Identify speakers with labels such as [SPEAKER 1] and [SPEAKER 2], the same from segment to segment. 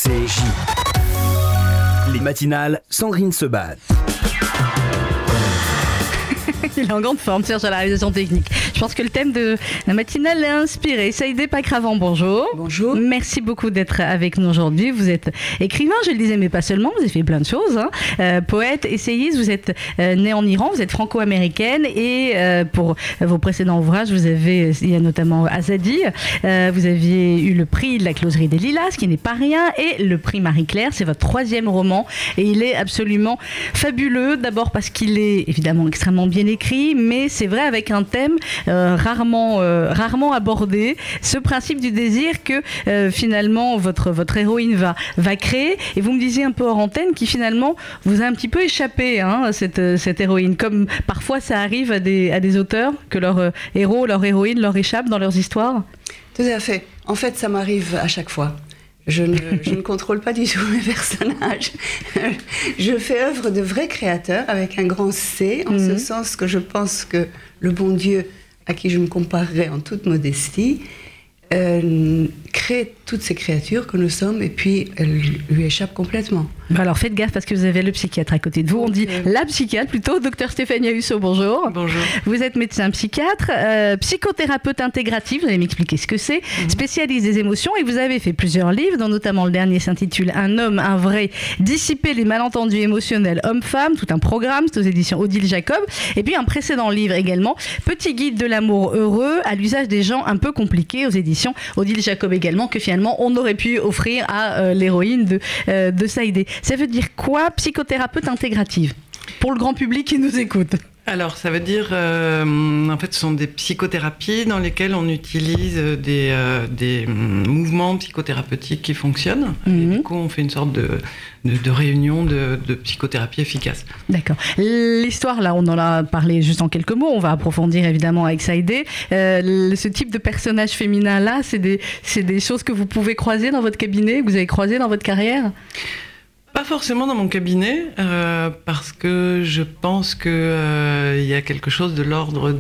[SPEAKER 1] RCJ. Les matinales, Sandrine Sebat.
[SPEAKER 2] Il est en grande forme, Serge, à la réalisation technique. Je pense que le thème de la matinale l'a inspiré. Saïdé Pacravant, bonjour.
[SPEAKER 3] Bonjour.
[SPEAKER 2] Merci beaucoup d'être avec nous aujourd'hui. Vous êtes écrivain, je le disais, mais pas seulement. Vous avez fait plein de choses. Poète, essayiste. Vous êtes né en Iran. Vous êtes franco-américaine. Et pour vos précédents ouvrages, il y a notamment Azadi. Vous aviez eu le prix de la Closerie des Lilas, ce qui n'est pas rien. Et le prix Marie-Claire, c'est votre troisième roman. Et il est absolument fabuleux. D'abord parce qu'il est évidemment extrêmement bien écrit, mais c'est vrai avec un thème rarement abordé, ce principe du désir que finalement votre héroïne va créer. Et vous me disiez un peu hors antenne qui finalement vous a un petit peu échappé, cette héroïne, comme parfois ça arrive à des auteurs que leur héros, leur héroïne leur échappe dans leurs histoires.
[SPEAKER 3] Tout à fait. En fait, ça m'arrive à chaque fois. Je ne contrôle pas du tout mes personnages. Je fais œuvre de vrai créateur avec un grand C, en ce sens que je pense que le bon Dieu, à qui je me comparerais en toute modestie, crée toutes ces créatures que nous sommes et puis elle lui échappe complètement.
[SPEAKER 2] Alors faites gaffe parce que vous avez le psychiatre à côté de vous. On dit la psychiatre plutôt, docteur Stéphanie Husso, bonjour.
[SPEAKER 4] Bonjour.
[SPEAKER 2] Vous êtes médecin psychiatre, psychothérapeute intégrative, vous allez m'expliquer ce que c'est, spécialiste des émotions et vous avez fait plusieurs livres, dont notamment le dernier s'intitule Un homme, un vrai, dissiper les malentendus émotionnels homme-femme, tout un programme, c'est aux éditions Odile Jacob, et puis un précédent livre également, Petit guide de l'amour heureux à l'usage des gens un peu compliqués, aux éditions Odile Jacob également, que finalement on aurait pu offrir à l'héroïne de Saïdé. Ça veut dire quoi, psychothérapeute intégrative, pour le grand public qui nous écoute?
[SPEAKER 4] Alors, ça veut dire, en fait, ce sont des psychothérapies dans lesquelles on utilise des mouvements psychothérapeutiques qui fonctionnent. Et du coup, on fait une sorte de réunion de psychothérapie efficace.
[SPEAKER 2] D'accord. L'histoire, là, on en a parlé juste en quelques mots. On va approfondir évidemment avec Saïdé. Ce type de personnage féminin-là, c'est des choses que vous pouvez croiser dans votre cabinet, que vous avez croisé dans votre carrière?
[SPEAKER 4] Pas forcément dans mon cabinet, parce que je pense que y a quelque chose de l'ordre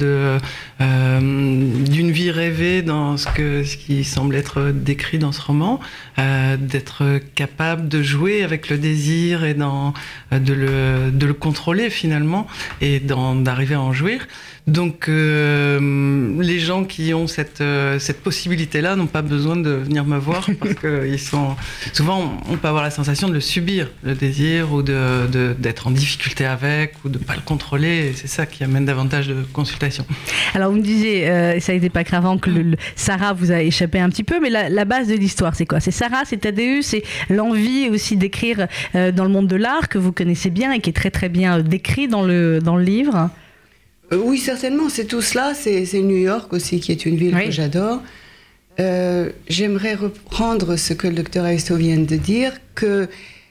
[SPEAKER 4] d'une vie rêvée dans ce qui semble être décrit dans ce roman, d'être capable de jouer avec le désir et de le contrôler finalement et d'arriver à en jouir. Donc les gens qui ont cette possibilité-là n'ont pas besoin de venir me voir parce que souvent on peut avoir la sensation de le subir, le désir, ou d'être en difficulté avec, ou de ne pas le contrôler, et c'est ça qui amène davantage de consultations.
[SPEAKER 2] Alors vous me disiez, ça n'était pas cravant que Sarah vous a échappé un petit peu, mais la base de l'histoire c'est quoi? C'est Sarah, c'est Thaddeus, c'est l'envie aussi d'écrire dans le monde de l'art que vous connaissez bien et qui est très très bien décrit dans le livre.
[SPEAKER 3] Oui, certainement, c'est tout cela. C'est New York aussi, qui est une ville que j'adore. J'aimerais reprendre ce que le docteur Husso vient de dire, que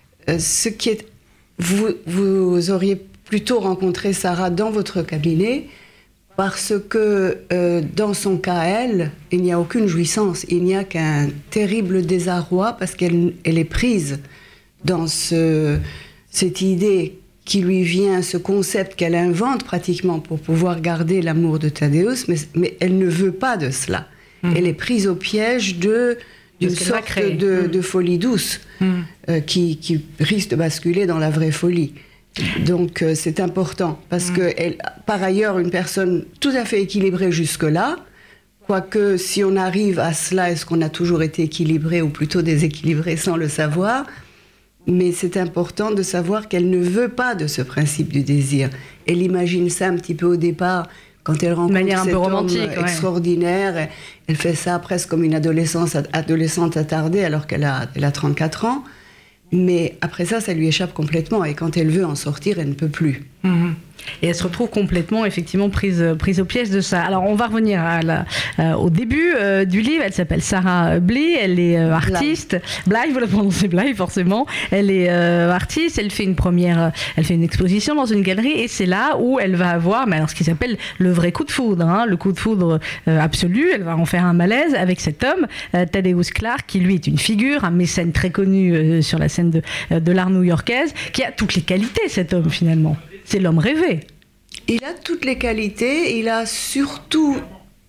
[SPEAKER 3] vous auriez plutôt rencontré Sarah dans votre cabinet, parce que dans son cas, il n'y a aucune jouissance, il n'y a qu'un terrible désarroi, parce qu'elle est prise dans cette idée qui lui vient, ce concept qu'elle invente pratiquement pour pouvoir garder l'amour de Thaddeus, mais elle ne veut pas de cela. Elle est prise au piège d'une sorte de folie douce qui risque de basculer dans la vraie folie. Donc c'est important, parce que par ailleurs, une personne tout à fait équilibrée jusque-là, quoique si on arrive à cela, est-ce qu'on a toujours été équilibré ou plutôt déséquilibré sans le savoir? Mais c'est important de savoir qu'elle ne veut pas de ce principe du désir. Elle imagine ça un petit peu au départ, quand elle rencontre cet homme extraordinaire. Elle fait ça presque comme une adolescente attardée, alors qu'elle a 34 ans. Mais après ça lui échappe complètement. Et quand elle veut en sortir, elle ne peut plus.
[SPEAKER 2] Et elle se retrouve complètement, effectivement, prise au piège de ça. Alors, on va revenir au début du livre. Elle s'appelle Sarah Bly, elle est artiste. Bly, vous la prononcez Bly, forcément. Elle est artiste, elle fait une exposition dans une galerie, et c'est là où elle va avoir, ce qui s'appelle le vrai coup de foudre, le coup de foudre absolu. Elle va en faire un malaise avec cet homme, Thaddeus Clark, qui lui est une figure, un mécène très connu sur la scène de l'art new-yorkaise, qui a toutes les qualités, cet homme, finalement. C'est l'homme rêvé.
[SPEAKER 3] Il a toutes les qualités, il a surtout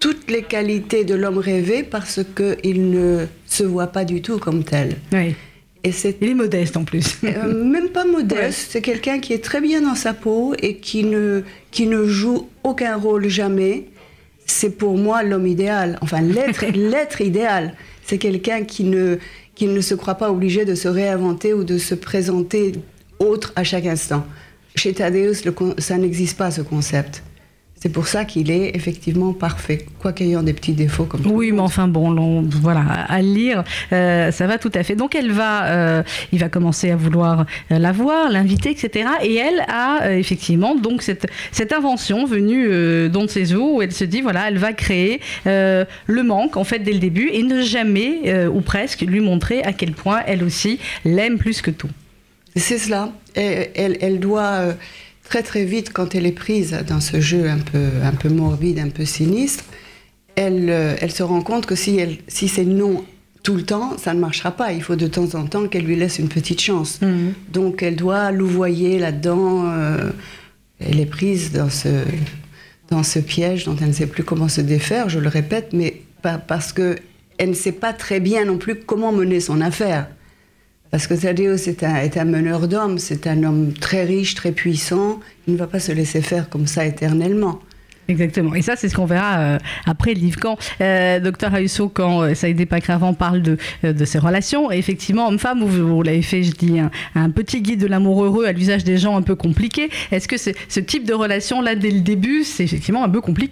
[SPEAKER 3] toutes les qualités de l'homme rêvé parce qu'il ne se voit pas du tout comme tel.
[SPEAKER 2] Oui.
[SPEAKER 3] Et
[SPEAKER 2] il est modeste en plus.
[SPEAKER 3] Même pas modeste, c'est quelqu'un qui est très bien dans sa peau et qui ne joue aucun rôle jamais. C'est pour moi l'homme idéal, enfin l'être idéal. C'est quelqu'un qui ne se croit pas obligé de se réinventer ou de se présenter autre à chaque instant. Chez Thaddeus, ça n'existe pas, ce concept. C'est pour ça qu'il est effectivement parfait, quoique ayant des petits défauts comme
[SPEAKER 2] oui, mais enfin bon, voilà, à le lire, ça va tout à fait. Donc il va commencer à vouloir la voir, l'inviter, etc. Et elle a effectivement donc cette invention venue d'on ne sait où elle se dit voilà, elle va créer le manque en fait dès le début et ne jamais ou presque lui montrer à quel point elle aussi l'aime plus que tout.
[SPEAKER 3] C'est cela. Elle doit très très vite, quand elle est prise dans ce jeu un peu morbide, un peu sinistre, elle se rend compte que si c'est non tout le temps, ça ne marchera pas. Il faut de temps en temps qu'elle lui laisse une petite chance. Donc elle doit louvoyer là-dedans. Elle est prise dans ce piège dont elle ne sait plus comment se défaire, je le répète, mais parce qu'elle ne sait pas très bien non plus comment mener son affaire. Parce que Thaddeus est un meneur d'hommes, c'est un homme très riche, très puissant. Il ne va pas se laisser faire comme ça éternellement.
[SPEAKER 2] Exactement. Et ça, c'est ce qu'on verra après le livre. Quand Dr Ayuso, quand Saïdé Pakravan parle de ses relations, et effectivement, homme-femme, vous l'avez fait, je dis, un petit guide de l'amour heureux à l'usage des gens un peu compliqués. Est-ce que ce type de relation-là, dès le début, c'est effectivement un peu compliqué ?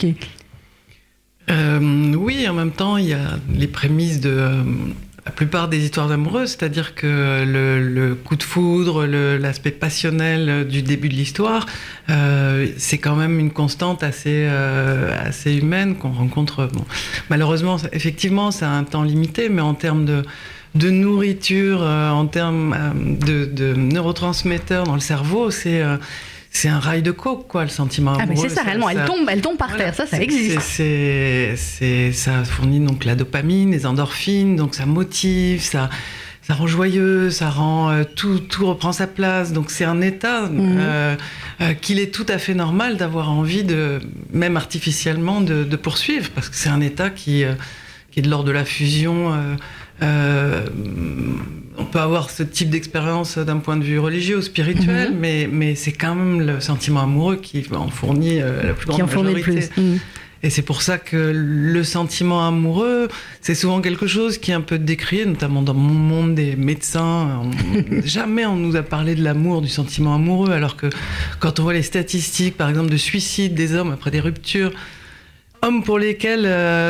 [SPEAKER 4] Oui, en même temps, il y a les prémices de... la plupart des histoires d'amoureux, c'est-à-dire que le coup de foudre, l'aspect passionnel du début de l'histoire, c'est quand même une constante assez humaine qu'on rencontre. Bon, malheureusement, effectivement, c'est un temps limité, mais en termes de nourriture, en termes de neurotransmetteurs dans le cerveau, c'est un rail de coke, quoi, le sentiment amoureux.
[SPEAKER 2] Ah, mais c'est ça, réellement, elle tombe par terre, ça existe.
[SPEAKER 4] Ça fournit donc la dopamine, les endorphines, donc ça motive, ça rend joyeux, ça rend tout reprend sa place. Donc c'est un état qu'il est tout à fait normal d'avoir envie même artificiellement de poursuivre, parce que c'est un état qui est de l'ordre de la fusion. On peut avoir ce type d'expérience d'un point de vue religieux ou spirituel, mais c'est quand même le sentiment amoureux qui en fournit la plus grande majorité. Et c'est pour ça que le sentiment amoureux, c'est souvent quelque chose qui est un peu décrié, notamment dans mon monde des médecins. Jamais on nous a parlé de l'amour, du sentiment amoureux, alors que quand on voit les statistiques, par exemple, de suicide des hommes après des ruptures, hommes pour lesquels,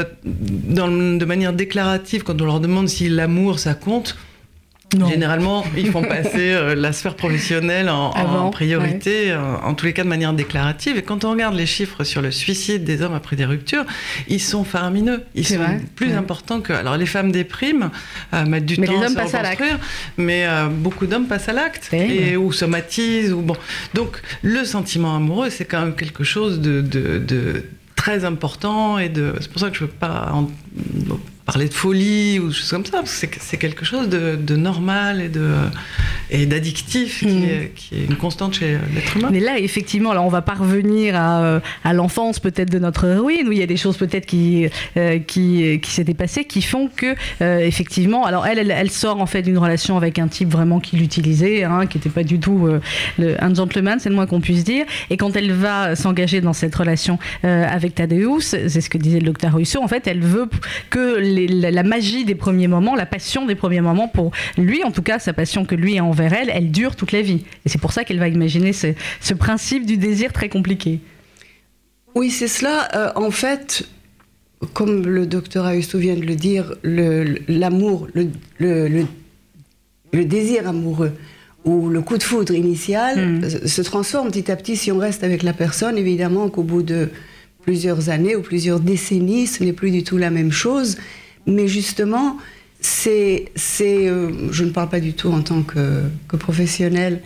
[SPEAKER 4] de manière déclarative, quand on leur demande si l'amour, ça compte, non. Généralement, ils font passer la sphère professionnelle en priorité, ouais. En tous les cas de manière déclarative. Et quand on regarde les chiffres sur le suicide des hommes après des ruptures, ils sont faramineux. Ils sont plus importants que... Alors, les femmes dépriment, mettent du temps à se reconstruire, mais beaucoup d'hommes passent à l'acte ou somatisent. Bon. Donc, le sentiment amoureux, c'est quand même quelque chose de très important. C'est pour ça que je ne veux pas parler de folie ou des choses comme ça, parce que c'est quelque chose de normal et d'addictif qui est une constante chez l'être humain.
[SPEAKER 2] Mais là, effectivement, on va pas revenir à l'enfance peut-être de notre héroïne, où il y a des choses peut-être qui s'étaient passées, qui font que, effectivement, alors elle sort en fait d'une relation avec un type vraiment qui l'utilisait, qui n'était pas du tout un gentleman, c'est le moins qu'on puisse dire, et quand elle va s'engager dans cette relation avec Thaddeus, c'est ce que disait le docteur Rousseau, en fait, elle veut que la magie des premiers moments, la passion des premiers moments pour lui, en tout cas sa passion que lui a envers elle dure toute la vie. Et c'est pour ça qu'elle va imaginer ce principe du désir très compliqué.
[SPEAKER 3] Oui, c'est cela. En fait, comme le docteur Ayuso vient de le dire, l'amour, le désir amoureux ou le coup de foudre initial se transforme petit à petit si on reste avec la personne. Évidemment qu'au bout de plusieurs années ou plusieurs décennies, ce n'est plus du tout la même chose. Mais justement, je ne parle pas du tout en tant que professionnel,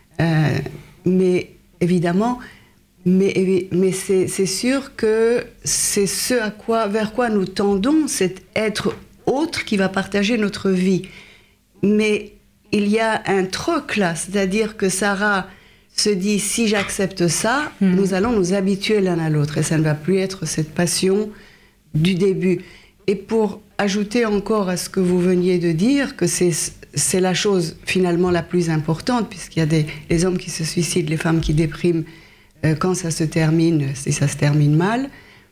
[SPEAKER 3] mais évidemment, mais c'est sûr que c'est vers quoi nous tendons, c'est être autre qui va partager notre vie. Mais il y a un troc là, c'est-à-dire que Sarah se dit, si j'accepte ça, nous allons nous habituer l'un à l'autre, et ça ne va plus être cette passion du début. Et pour ajouter encore à ce que vous veniez de dire, que c'est la chose finalement la plus importante, puisqu'il y a les hommes qui se suicident, les femmes qui dépriment quand ça se termine, si ça se termine mal.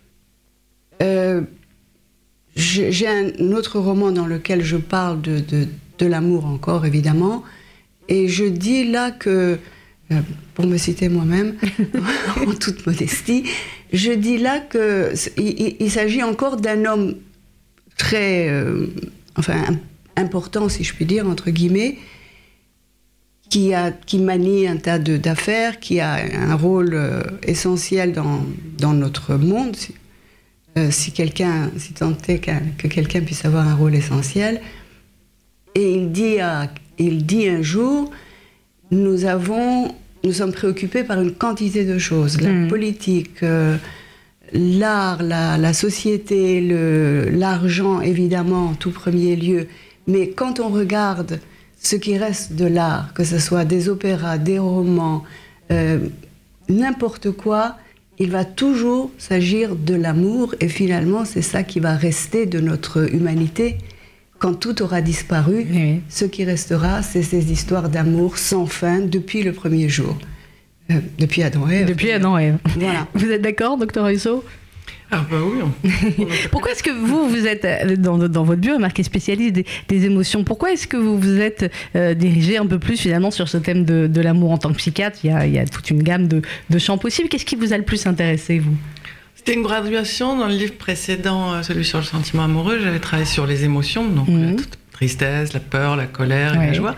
[SPEAKER 3] J'ai un autre roman dans lequel je parle de l'amour encore, évidemment, et je dis là que, pour me citer moi-même, en toute modestie, je dis là qu'il s'agit encore d'un homme très, important, si je puis dire, entre guillemets, qui manie un tas d'affaires, qui a un rôle essentiel dans notre monde, si tant est que quelqu'un puisse avoir un rôle essentiel. Et il dit un jour, nous sommes préoccupés par une quantité de choses, la politique, l'art, la société, l'argent, évidemment, en tout premier lieu. Mais quand on regarde ce qui reste de l'art, que ce soit des opéras, des romans, n'importe quoi, il va toujours s'agir de l'amour, et finalement, c'est ça qui va rester de notre humanité. Quand tout aura disparu, oui. Ce qui restera, c'est ces histoires d'amour sans fin depuis le premier jour. Depuis Adam et Ève.
[SPEAKER 2] Depuis Adam et Ève.
[SPEAKER 3] Voilà.
[SPEAKER 2] Vous êtes d'accord, Dr Russo ?
[SPEAKER 4] Ah bah oui.
[SPEAKER 2] Pourquoi est-ce que vous êtes, dans votre bio, marqué spécialiste des émotions, pourquoi est-ce que vous vous êtes dirigé un peu plus finalement sur ce thème de l'amour en tant que psychiatre ? Il y a toute une gamme de champs possibles. Qu'est-ce qui vous a le plus intéressé, vous ?
[SPEAKER 4] C'était une graduation. Dans le livre précédent, celui sur le sentiment amoureux, j'avais travaillé sur les émotions, donc la tristesse, la peur, la colère et la joie.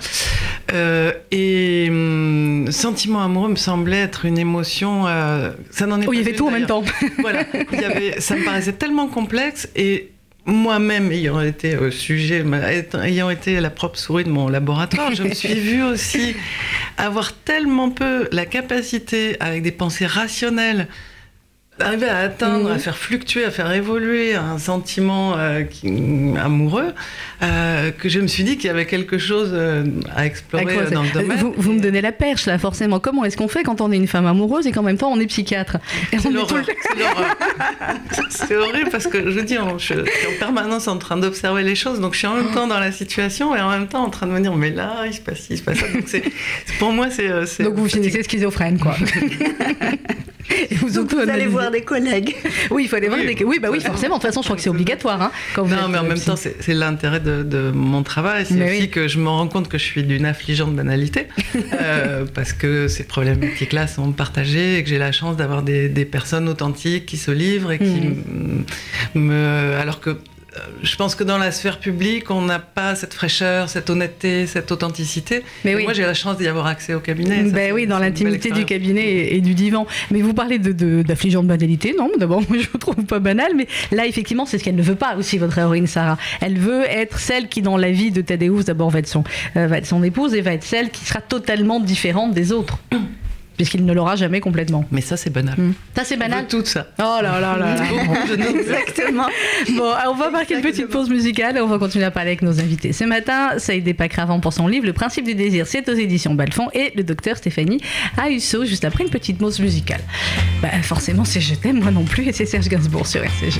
[SPEAKER 4] Sentiment amoureux me semblait être une émotion... ça n'en est pas
[SPEAKER 2] il y avait tout en même temps.
[SPEAKER 4] Voilà, ça me paraissait tellement complexe, et moi-même ayant été ayant été la propre souris de mon laboratoire, je me suis vue aussi avoir tellement peu la capacité, avec des pensées rationnelles, d'arriver à atteindre, à faire fluctuer, à faire évoluer un sentiment amoureux, que je me suis dit qu'il y avait quelque chose à explorer dans le domaine.
[SPEAKER 2] Vous me donnez la perche, là, forcément. Comment est-ce qu'on fait quand on est une femme amoureuse et qu'en même temps on est psychiatre ?
[SPEAKER 4] C'est l'horreur. C'est horrible, parce que je dis, je suis en permanence en train d'observer les choses, donc je suis en même temps dans la situation et en même temps en train de me dire, mais là, il se passe ci, il se passe ça. Donc pour moi, c'est...
[SPEAKER 2] Donc vous finissez schizophrène, quoi.
[SPEAKER 3] Et vous allez voir des collègues.
[SPEAKER 2] Oui, il faut aller voir des collègues. Oui, oui, forcément. De toute façon, je crois que c'est obligatoire. Hein, quand vous
[SPEAKER 4] mais en même temps, c'est l'intérêt de mon travail. C'est aussi que je me rends compte que je suis d'une affligeante banalité, parce que ces problématiques-là sont partagées et que j'ai la chance d'avoir des personnes authentiques qui se livrent et qui alors que je pense que dans la sphère publique, on n'a pas cette fraîcheur, cette honnêteté, cette authenticité. Mais moi, j'ai la chance d'y avoir accès au cabinet.
[SPEAKER 2] Dans l'intimité du cabinet et du divan. Mais vous parlez d'affligeante banalité. Non, d'abord, moi, je ne trouve pas banal. Mais là, effectivement, c'est ce qu'elle ne veut pas aussi, votre héroïne Sarah. Elle veut être celle qui, dans la vie de Thaddeus, d'abord va être son épouse et va être celle qui sera totalement différente des autres. Puisqu'il ne l'aura jamais complètement.
[SPEAKER 4] Mais ça, c'est banal.
[SPEAKER 2] Ça, c'est banal.
[SPEAKER 4] Tout ça.
[SPEAKER 2] Oh là là là là.
[SPEAKER 3] Exactement.
[SPEAKER 2] Bon, on va marquer une petite pause musicale et on va continuer à parler avec nos invités. Ce matin, Saïd Pakravant pour son livre Le principe du désir, c'est aux éditions Balfond, et le docteur Stéphanie Ahusso, juste après une petite pause musicale. Forcément, c'est Je t'aime, moi non plus, et c'est Serge Gainsbourg sur RCJ.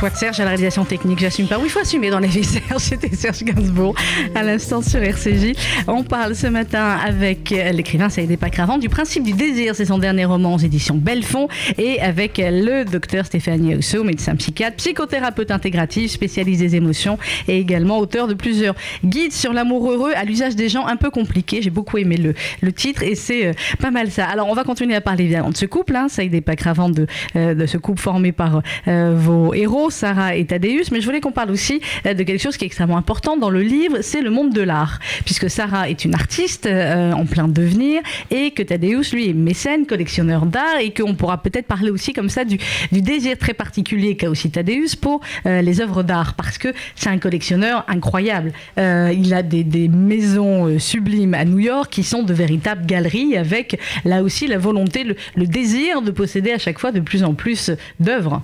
[SPEAKER 2] voix de Serge à la réalisation technique. J'assume pas. Oui, il faut assumer dans les vies. C'était Serge Gainsbourg à l'instant sur RCJ. On parle ce matin avec l'écrivain Saïd Epakravand du Principe du désir. C'est son dernier roman aux éditions Belfond. Et avec le docteur Stéphanie Haussot, médecin psychiatre, psychothérapeute intégratif, spécialiste des émotions et également auteur de plusieurs guides sur l'amour heureux à l'usage des gens un peu compliqués. J'ai beaucoup aimé le titre et c'est pas mal ça. Alors, on va continuer à parler évidemment de ce couple, Saïd Epakravand, de ce couple formé par vos héros, Sarah et Thaddeus, mais je voulais qu'on parle aussi de quelque chose qui est extrêmement important dans le livre, c'est le monde de l'art, puisque Sarah est une artiste en plein devenir et que Thaddeus, lui, est mécène, collectionneur d'art, et qu'on pourra peut-être parler aussi comme ça du désir très particulier qu'a aussi Thaddeus pour les œuvres d'art, parce que c'est un collectionneur incroyable. Il a des maisons sublimes à New York qui sont de véritables galeries avec, là aussi, la volonté, le désir de posséder à chaque fois de plus en plus d'œuvres.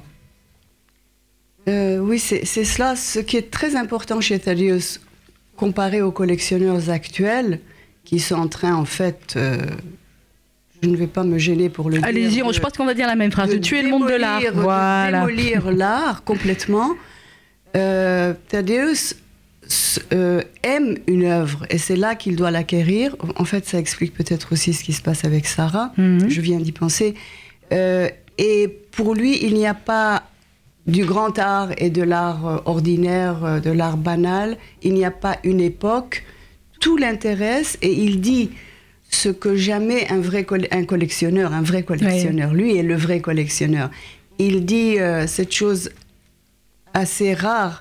[SPEAKER 3] Oui, c'est cela. Ce qui est très important chez Thaddeus, comparé aux collectionneurs actuels, qui sont en train, en fait, je ne vais pas me gêner pour le dire.
[SPEAKER 2] Allez-y, je pense qu'on va dire la même phrase, de tuer le monde de l'art.
[SPEAKER 3] Voilà. De démolir l'art complètement. Thaddeus aime une œuvre, et c'est là qu'il doit l'acquérir. En fait, ça explique peut-être aussi ce qui se passe avec Sarah. Je viens d'y penser. Et pour lui, il n'y a pas du grand art et de l'art ordinaire, de l'art banal. Il n'y a pas une époque. Tout l'intéresse, et il dit ce que jamais un vrai collectionneur, oui. Lui est le vrai collectionneur. Il dit cette chose assez rare,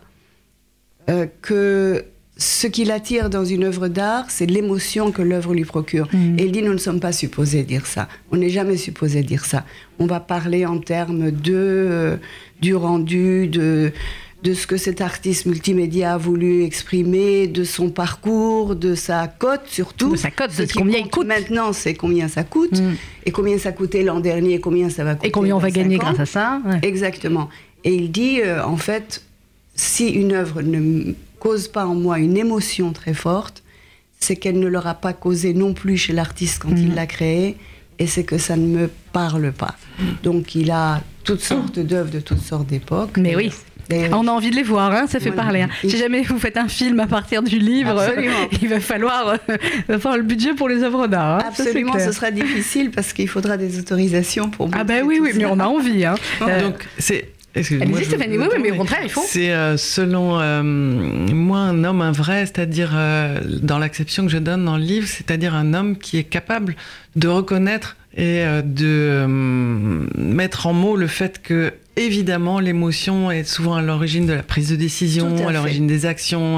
[SPEAKER 3] que ce qui l'attire dans une œuvre d'art, c'est l'émotion que l'œuvre lui procure. Et il dit, nous ne sommes pas supposés dire ça. On n'est jamais supposé dire ça. On va parler en termes du rendu, de ce que cet artiste multimédia a voulu exprimer, de son parcours, de sa cote surtout.
[SPEAKER 2] De sa cote, de combien il coûte.
[SPEAKER 3] Maintenant, c'est combien ça coûte, et combien ça coûtait l'an dernier, et combien ça va coûter.
[SPEAKER 2] Et combien on va gagner grâce à ça. Ouais.
[SPEAKER 3] Exactement. Et il dit, en fait, si une œuvre ne cause pas en moi une émotion très forte, c'est qu'elle ne l'aura pas causée non plus chez l'artiste quand il l'a créée, et c'est que ça ne me parle pas. Donc il a toutes sortes d'œuvres de toutes sortes d'époques.
[SPEAKER 2] Mais oui. On a envie de les voir, ça fait parler. Si jamais vous faites un film à partir du livre, il va falloir le budget pour les œuvres d'art.
[SPEAKER 3] Absolument, ce sera difficile parce qu'il faudra des autorisations pour montrer.
[SPEAKER 2] Ah ben oui, mais on a envie.
[SPEAKER 4] Donc c'est...
[SPEAKER 2] Allez-y Stéphanie, oui, mais au contraire, il faut.
[SPEAKER 4] C'est selon moi un homme, un vrai, c'est-à-dire dans l'acception que je donne dans le livre, c'est-à-dire un homme qui est capable de reconnaître et de mettre en mots le fait que, évidemment, l'émotion est souvent à l'origine de la prise de décision, à l'origine des actions.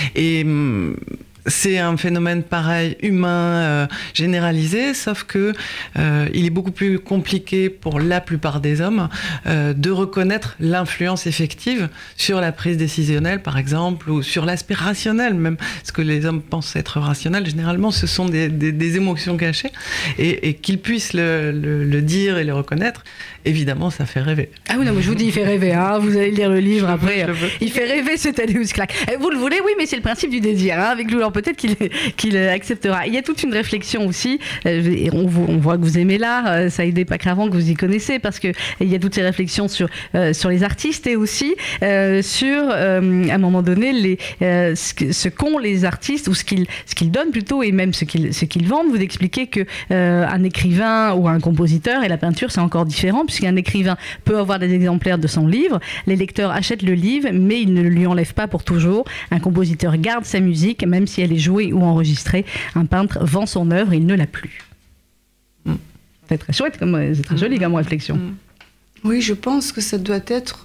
[SPEAKER 4] C'est un phénomène pareil, humain, généralisé, sauf que il est beaucoup plus compliqué pour la plupart des hommes de reconnaître l'influence effective sur la prise décisionnelle, par exemple, ou sur l'aspect rationnel même. Ce que les hommes pensent être rationnel, généralement, ce sont des émotions cachées. Et qu'ils puissent le dire et le reconnaître, évidemment, ça fait rêver.
[SPEAKER 2] Ah oui, non, mais je vous dis, il fait rêver. Vous allez lire le livre après. Il fait rêver, ce Thaddeus Clark. Vous le voulez, oui, mais c'est le principe du désir. Avec Lou, peut-être qu'il acceptera. Il y a toute une réflexion aussi. On voit que vous aimez l'art, Saïd Epakravand, que vous y connaissez, parce qu'il y a toutes ces réflexions sur les artistes et aussi sur, à un moment donné, ce qu'ont les artistes, ou ce qu'ils donnent plutôt, et même ce qu'ils vendent. Vous expliquez qu'un écrivain ou un compositeur, et la peinture, c'est encore différent, puisqu'un écrivain peut avoir des exemplaires de son livre. Les lecteurs achètent le livre, mais ils ne le lui enlèvent pas pour toujours. Un compositeur garde sa musique, même si elle est jouée ou enregistrée. Un peintre vend son œuvre, il ne l'a plus. C'est très chouette, c'est très joli comme réflexion.
[SPEAKER 3] Oui, je pense que ça doit être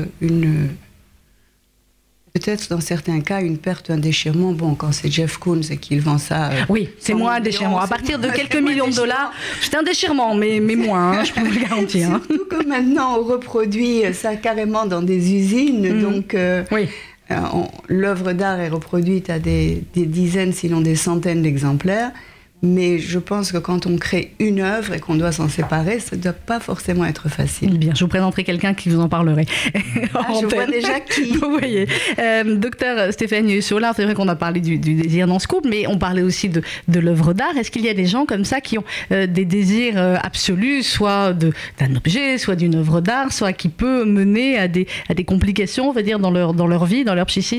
[SPEAKER 3] peut-être dans certains cas une perte, un déchirement. Bon, quand c'est Jeff Koons et qu'il vend ça...
[SPEAKER 2] oui, c'est moins un déchirement. À partir de quelques millions de dollars, c'est un déchirement, mais moins, je peux vous le garantir.
[SPEAKER 3] Surtout que maintenant, on reproduit ça carrément dans des usines, donc...
[SPEAKER 2] oui.
[SPEAKER 3] L'œuvre d'art est reproduite à des dizaines, sinon des centaines d'exemplaires, Mais je pense que quand on crée une œuvre et qu'on doit s'en séparer, ça ne doit pas forcément être facile.
[SPEAKER 2] Bien, je vous présenterai quelqu'un qui vous en parlerait.
[SPEAKER 3] Je vois déjà qui.
[SPEAKER 2] Vous voyez. Docteur Stéphanie Husseau-Lard, c'est vrai qu'on a parlé du désir dans ce couple, mais on parlait aussi de l'œuvre d'art. Est-ce qu'il y a des gens comme ça qui ont des désirs absolus, soit d'un objet, soit d'une œuvre d'art, soit qui peut mener à des complications, on va dire, dans leur vie, dans leur psychisme ?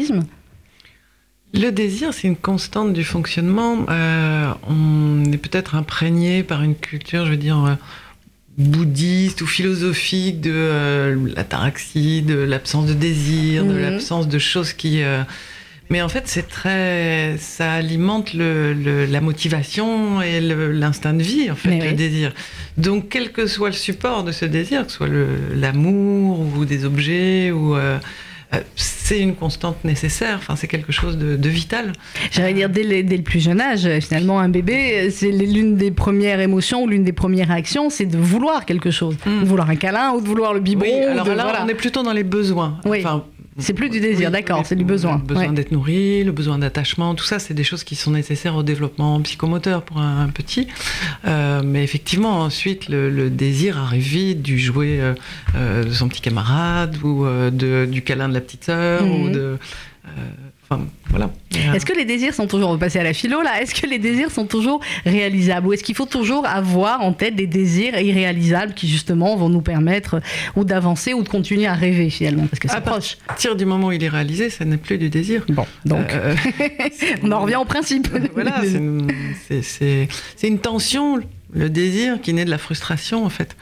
[SPEAKER 4] Le désir, c'est une constante du fonctionnement. On est peut-être imprégné par une culture, je veux dire, bouddhiste ou philosophique de l'ataraxie, de l'absence de désir, de l'absence de choses qui... Mais en fait, ça alimente la motivation et l'instinct de vie, en fait, le désir. Donc, quel que soit le support de ce désir, que ce soit l'amour ou des objets ou... c'est une constante nécessaire, enfin, c'est quelque chose de vital.
[SPEAKER 2] J'allais dire, dès le plus jeune âge, finalement, un bébé, c'est l'une des premières émotions ou l'une des premières réactions, c'est de vouloir quelque chose. De vouloir un câlin ou de vouloir le biberon.
[SPEAKER 4] Oui, alors là, on est plutôt dans les besoins.
[SPEAKER 2] Oui.
[SPEAKER 4] Enfin,
[SPEAKER 2] c'est plus du désir, d'accord, c'est du besoin.
[SPEAKER 4] Le besoin d'être nourri, le besoin d'attachement, tout ça, c'est des choses qui sont nécessaires au développement psychomoteur pour un petit. Mais effectivement, ensuite, le désir arrive vite du jouet de son petit camarade ou du câlin de la petite sœur ou de... Enfin, voilà.
[SPEAKER 2] Est-ce que les désirs sont toujours, on va passer à la philo là, est-ce que les désirs sont toujours réalisables ou est-ce qu'il faut toujours avoir en tête des désirs irréalisables qui justement vont nous permettre ou d'avancer ou de continuer à rêver finalement parce que c'est proche.
[SPEAKER 4] À partir du moment où il est réalisé, ça n'est plus du désir.
[SPEAKER 2] Bon, donc on en revient au principe.
[SPEAKER 4] Voilà, c'est une tension, le désir qui naît de la frustration en fait.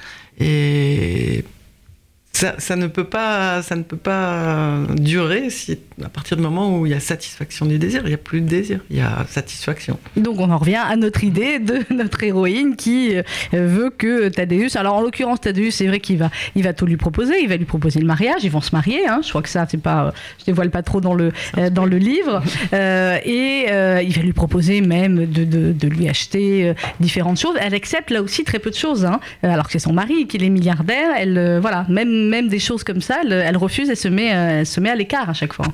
[SPEAKER 4] Et ça ne peut pas durer si, à partir du moment où il y a satisfaction du désir, il n'y a plus de désir, il y a satisfaction.
[SPEAKER 2] Donc on en revient à notre idée de notre héroïne qui veut que Thaddeus, alors en l'occurrence Thaddeus, c'est vrai qu'il va tout lui proposer, il va lui proposer le mariage, ils vont se marier, hein, je crois que ça c'est pas, je dévoile pas trop dans le livre, et il va lui proposer même de lui acheter différentes choses. Elle accepte là aussi très peu de choses, hein, alors que c'est son mari, qu'il est milliardaire, elle voilà, même des choses comme ça, elle refuse, elle se met à l'écart à chaque fois.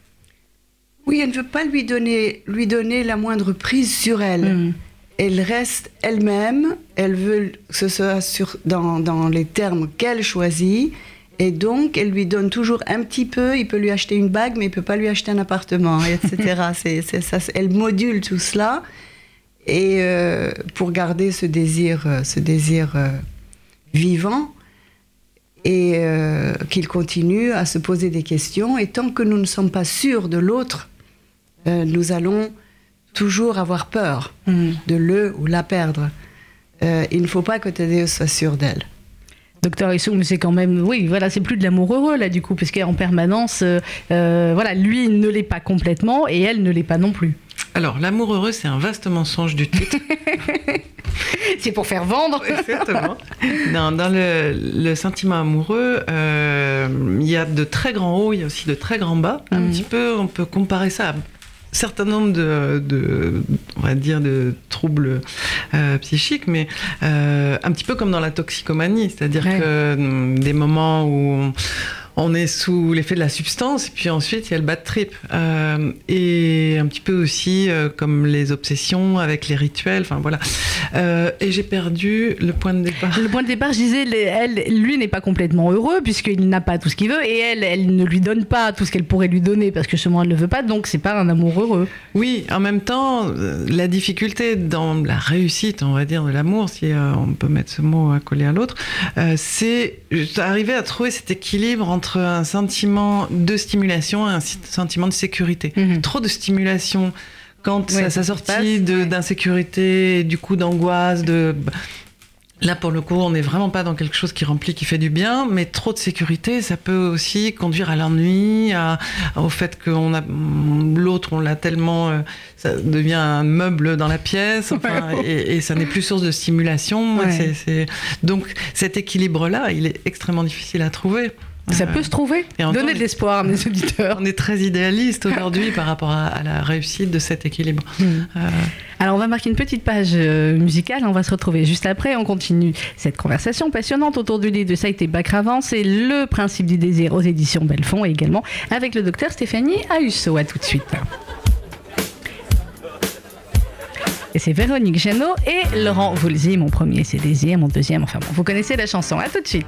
[SPEAKER 3] Oui, elle ne veut pas lui donner la moindre prise sur elle. Elle reste elle-même, elle veut que ce soit dans les termes qu'elle choisit, et donc elle lui donne toujours un petit peu, il peut lui acheter une bague, mais il ne peut pas lui acheter un appartement, etc. c'est ça, elle module tout cela, et pour garder ce désir vivant, et qu'il continue à se poser des questions. Et tant que nous ne sommes pas sûrs de l'autre, nous allons toujours avoir peur de le ou la perdre. Il ne faut pas que Thaddeus soit sûr d'elle.
[SPEAKER 2] Docteur Husseau, mais c'est quand même, oui, voilà, c'est plus de l'amour heureux là du coup, parce qu'en permanence, voilà, lui ne l'est pas complètement et elle ne l'est pas non plus.
[SPEAKER 4] Alors, l'amour heureux, c'est un vaste mensonge du titre.
[SPEAKER 2] C'est pour faire vendre.
[SPEAKER 4] Exactement. Dans le sentiment amoureux, il y a de très grands hauts, il y a aussi de très grands bas. Un petit peu, on peut comparer ça à un certain nombre on va dire, de troubles psychiques, mais un petit peu comme dans la toxicomanie, c'est-à-dire que des moments où on est sous l'effet de la substance, et puis ensuite il y a le bad trip. Et un petit peu aussi comme les obsessions avec les rituels, enfin voilà. Et j'ai perdu le point de départ.
[SPEAKER 2] Le point de départ, je disais, lui n'est pas complètement heureux, puisqu'il n'a pas tout ce qu'il veut, et elle ne lui donne pas tout ce qu'elle pourrait lui donner, parce que justement elle ne le veut pas, donc c'est pas un amour heureux. Oui,
[SPEAKER 4] en même temps, la difficulté dans la réussite, on va dire, de l'amour, si on peut mettre ce mot accolé à l'autre, c'est arriver à trouver cet équilibre entre un sentiment de stimulation et un sentiment de sécurité. Trop de stimulation quand ça sortit d'insécurité, du coup d'angoisse, Là, pour le coup, on n'est vraiment pas dans quelque chose qui remplit, qui fait du bien, mais trop de sécurité, ça peut aussi conduire à l'ennui, au fait que l'autre, on l'a tellement... ça devient un meuble dans la pièce, enfin, et ça n'est plus source de stimulation. Donc, cet équilibre-là, il est extrêmement difficile à trouver.
[SPEAKER 2] Ça peut se trouver. Donnez de l'espoir à mes auditeurs.
[SPEAKER 4] On est très idéaliste aujourd'hui par rapport à la réussite de cet équilibre.
[SPEAKER 2] Alors, on va marquer une petite page musicale. On va se retrouver juste après. On continue cette conversation passionnante autour du livre de Saïté Bakravan. C'est Le principe du désir aux éditions Belfond, et également avec le docteur Stéphanie Husseau. À tout de suite. Et c'est Véronique Jeannot et Laurent Voulzy. Mon premier, c'est Désir. Mon deuxième, enfin bon, vous connaissez la chanson. À tout de suite.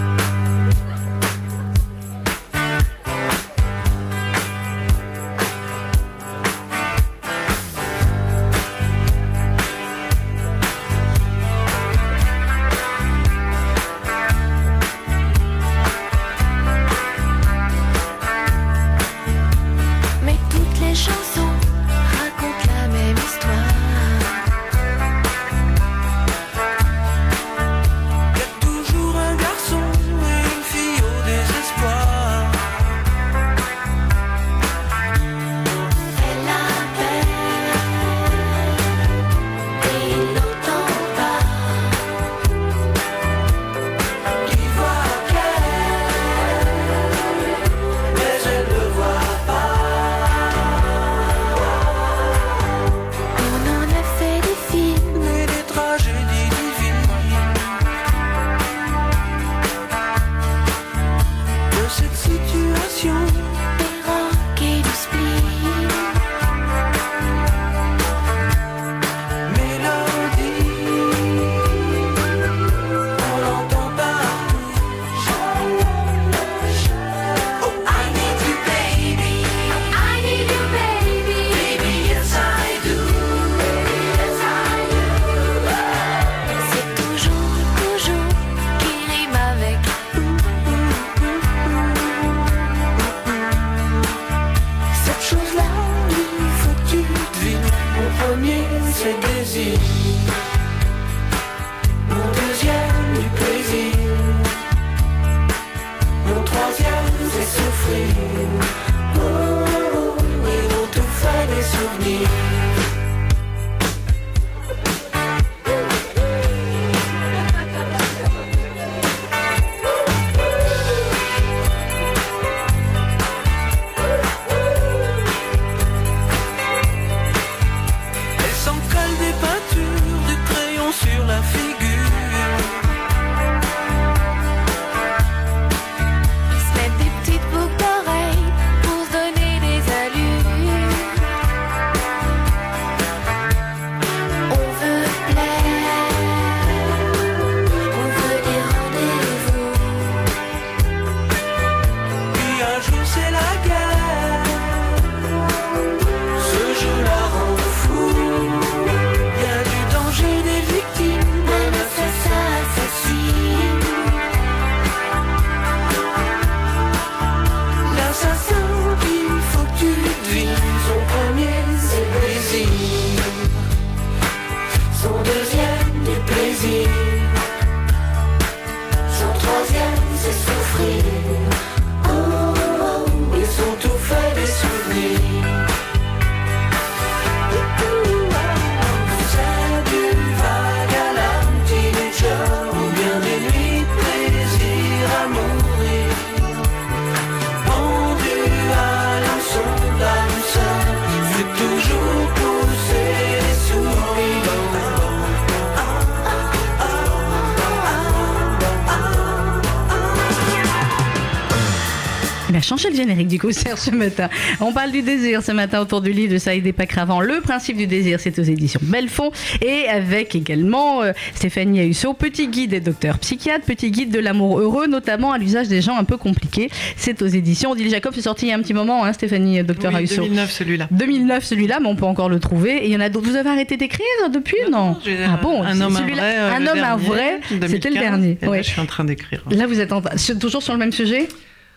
[SPEAKER 2] Changer le générique du concert ce matin. On parle du désir ce matin autour du livre de Saïd Pakravant. Le principe du désir, c'est aux éditions Belfond et avec également Stéphanie Ahussot, petit guide des docteurs psychiatres, petit guide de l'amour heureux, notamment à l'usage des gens un peu compliqués. C'est aux éditions Odile Jacob, c'est sorti il y a un petit moment, hein, Stéphanie, docteur Ahussot.
[SPEAKER 4] 2009 celui-là.
[SPEAKER 2] 2009 celui-là, mais on peut encore le trouver. Et il y en a d'autres. Vous avez arrêté d'écrire depuis, non?
[SPEAKER 4] Ah bon, un homme, un vrai,
[SPEAKER 2] c'était le dernier.
[SPEAKER 4] Ouais. Là, je suis en train d'écrire.
[SPEAKER 2] Là, vous êtes toujours sur le même sujet?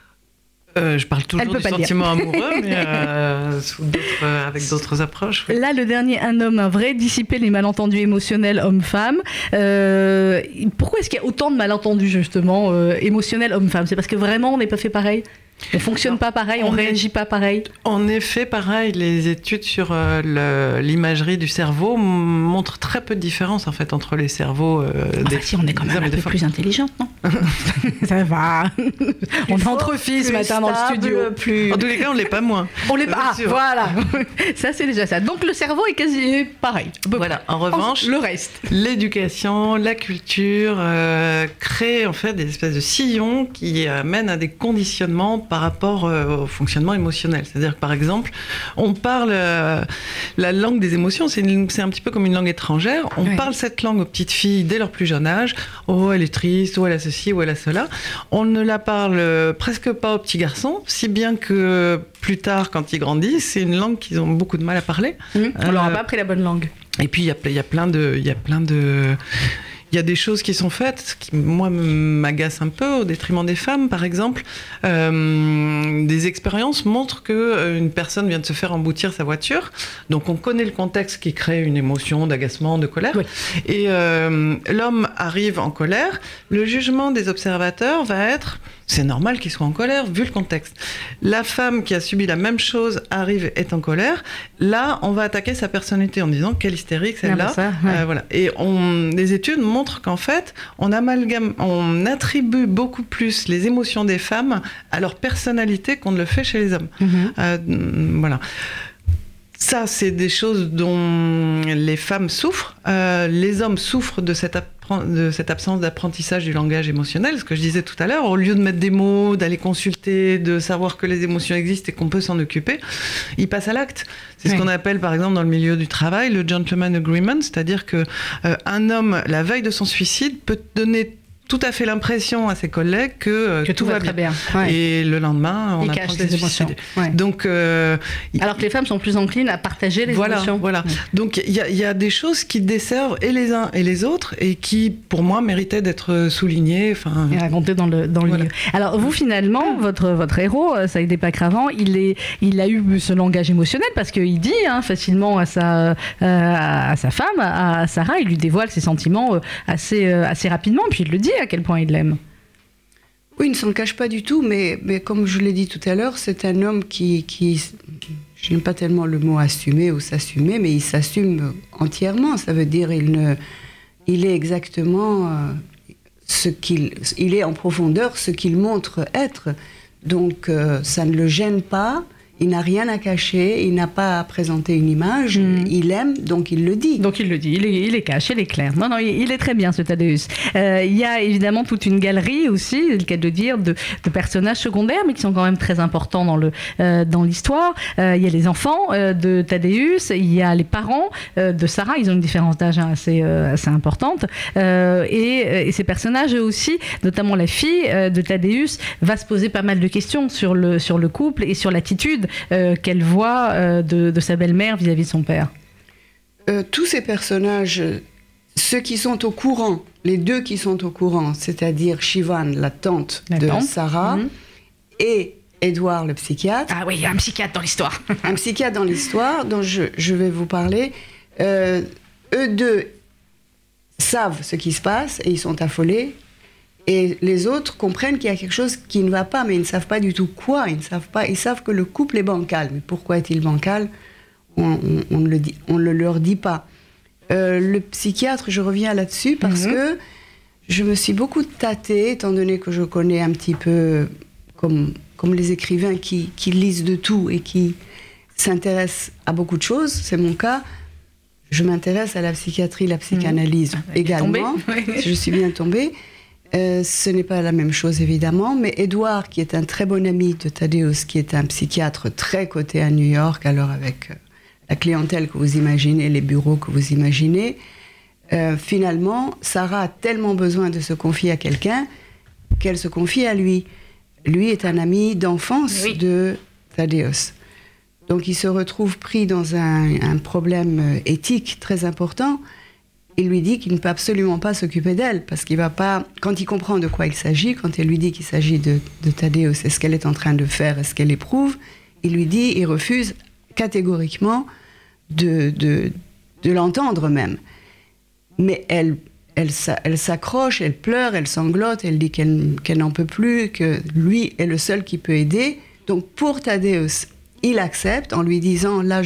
[SPEAKER 4] Je parle toujours du sentiment amoureux, mais avec d'autres approches. Oui.
[SPEAKER 2] Là, le dernier, un homme, un vrai, dissiper les malentendus émotionnels homme-femme. Pourquoi est-ce qu'il y a autant de malentendus, justement, émotionnels homme-femme? C'est parce que vraiment, on n'est pas fait pareil? On ne fonctionne pas pareil, on ne réagit pas pareil?
[SPEAKER 4] En effet, pareil, les études sur l'imagerie du cerveau montrent très peu de différence en fait, entre les cerveaux
[SPEAKER 2] si, on est quand même un peu plus intelligente, non? Ça va. On est entre filles ce matin dans le studio.
[SPEAKER 4] En tous les cas, on ne l'est pas moins.
[SPEAKER 2] On l'est pas. Voilà. Ça, c'est déjà ça. Donc, le cerveau est quasi pareil.
[SPEAKER 4] Voilà. En revanche,
[SPEAKER 2] le reste.
[SPEAKER 4] L'éducation, la culture créent en fait des espèces de sillons qui mènent à des conditionnements par rapport au fonctionnement émotionnel. C'est-à-dire que, par exemple, on parle la langue des émotions, c'est un petit peu comme une langue étrangère. On parle cette langue aux petites filles dès leur plus jeune âge. Oh, elle est triste, oh, elle a ceci, oh, elle a cela. On ne la parle presque pas aux petits garçons, si bien que plus tard, quand ils grandissent, c'est une langue qu'ils ont beaucoup de mal à parler.
[SPEAKER 2] On leur a pas appris la bonne langue.
[SPEAKER 4] Et puis, il y a plein de... Il y a des choses qui sont faites qui, moi, m'agacent un peu au détriment des femmes, par exemple. Des expériences montrent qu'une personne vient de se faire emboutir sa voiture. Donc, on connaît le contexte qui crée une émotion d'agacement, de colère. Oui. Et l'homme arrive en colère. Le jugement des observateurs va être... C'est normal qu'il soit en colère, vu le contexte. La femme qui a subi la même chose arrive, est en colère. Là, on va attaquer sa personnalité en disant quelle hystérique celle-là. Voilà. Et les études montrent qu'en fait, on attribue beaucoup plus les émotions des femmes à leur personnalité qu'on ne le fait chez les hommes. Voilà. Ça, c'est des choses dont les femmes souffrent. Les hommes souffrent de cette absence d'apprentissage du langage émotionnel, ce que je disais tout à l'heure. Au lieu de mettre des mots, d'aller consulter, de savoir que les émotions existent et qu'on peut s'en occuper, ils passent à l'acte. C'est ce qu'on appelle, par exemple, dans le milieu du travail, le gentleman agreement, c'est-à-dire qu'un homme, la veille de son suicide, peut donner tout à fait l'impression à ses collègues que tout va très bien. Et le lendemain, on apprend
[SPEAKER 2] les émotions.
[SPEAKER 4] Donc,
[SPEAKER 2] alors que les femmes sont plus enclines à partager les émotions.
[SPEAKER 4] Voilà. Donc il y a des choses qui desservent et les uns et les autres et qui, pour moi, méritaient d'être soulignées.
[SPEAKER 2] Et racontées dans le livre. Alors vous, finalement, votre héros, Saïd Pakravand, il a eu ce langage émotionnel parce qu'il dit facilement à sa femme, à Sarah, il lui dévoile ses sentiments assez rapidement, puis il le dit à quel point il l'aime.
[SPEAKER 3] Oui, il ne s'en cache pas du tout, mais comme je l'ai dit tout à l'heure, c'est un homme qui je n'aime pas tellement le mot assumer ou s'assumer, mais il s'assume entièrement. Ça veut dire il est exactement il est en profondeur ce qu'il montre être. Donc ça ne le gêne pas. Il n'a rien à cacher, il n'a pas à présenter une image, il aime, donc il le dit.
[SPEAKER 2] Donc il le dit, il est caché, il est clair. Non, il est très bien ce Thaddeus. Il y a évidemment toute une galerie aussi, c'est le cas de dire, de personnages secondaires, mais qui sont quand même très importants dans l'histoire. Il y a les enfants de Thaddeus, il y a les parents de Sarah, ils ont une différence d'âge assez importante. Et ces personnages, eux aussi, notamment la fille de Thaddeus, va se poser pas mal de questions sur le couple et sur l'attitude qu'elle voit de sa belle-mère vis-à-vis de son père.
[SPEAKER 3] Tous ces personnages, ceux qui sont au courant, les deux qui sont au courant, c'est-à-dire Shivan, la tante de Sarah, et Édouard, le psychiatre.
[SPEAKER 2] Ah oui, il y a un psychiatre dans l'histoire.
[SPEAKER 3] Un psychiatre dans l'histoire dont je vais vous parler. Eux deux savent ce qui se passe et ils sont affolés. Et les autres comprennent qu'il y a quelque chose qui ne va pas, mais ils ne savent pas du tout quoi. Ils ne savent pas. Ils savent que le couple est bancal. Mais pourquoi est-il bancal ? On ne le leur dit pas. Le psychiatre, je reviens là-dessus parce que je me suis beaucoup tâtée, étant donné que je connais un petit peu comme les écrivains qui lisent de tout et qui s'intéressent à beaucoup de choses. C'est mon cas. Je m'intéresse à la psychiatrie, la psychanalyse également. Je suis bien tombée. Ce n'est pas la même chose, évidemment, mais Édouard, qui est un très bon ami de Thaddeus, qui est un psychiatre très coté à New York, alors avec la clientèle que vous imaginez, les bureaux que vous imaginez, finalement, Sarah a tellement besoin de se confier à quelqu'un qu'elle se confie à lui. Lui est un ami d'enfance de Thaddeus. Donc il se retrouve pris dans un problème éthique très important. Il lui dit qu'il ne peut absolument pas s'occuper d'elle, parce qu'il va pas... Quand il comprend de quoi il s'agit, quand elle lui dit qu'il s'agit de Thaddeus, et ce qu'elle est en train de faire, et ce qu'elle éprouve, il refuse catégoriquement de l'entendre même. Mais elle s'accroche, elle pleure, elle sanglote, elle dit qu'elle n'en peut plus, que lui est le seul qui peut aider. Donc pour Thaddeus, il accepte en lui disant, là